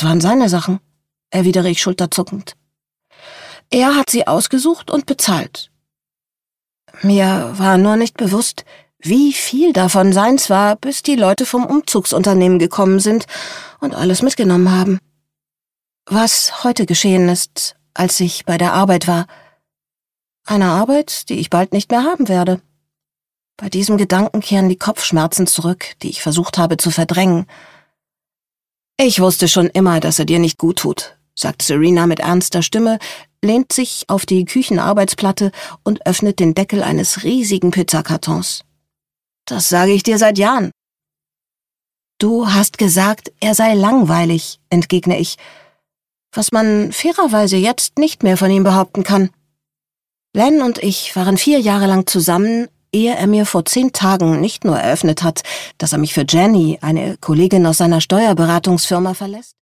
Das waren seine Sachen, erwidere ich schulterzuckend. Er hat sie ausgesucht und bezahlt. Mir war nur nicht bewusst, wie viel davon seins war, bis die Leute vom Umzugsunternehmen gekommen sind und alles mitgenommen haben. Was heute geschehen ist, als ich bei der Arbeit war. Eine Arbeit, die ich bald nicht mehr haben werde. Bei diesem Gedanken kehren die Kopfschmerzen zurück, die ich versucht habe zu verdrängen. »Ich wusste schon immer, dass er dir nicht gut tut«, sagt Serena mit ernster Stimme, lehnt sich auf die Küchenarbeitsplatte und öffnet den Deckel eines riesigen Pizzakartons. »Das sage ich dir seit Jahren.« »Du hast gesagt, er sei langweilig«, entgegne ich, was man fairerweise jetzt nicht mehr von ihm behaupten kann. Len und ich waren 4 Jahre lang zusammen, ehe er mir vor 10 Tagen nicht nur eröffnet hat, dass er mich für Jenny, eine Kollegin aus seiner Steuerberatungsfirma, verlässt,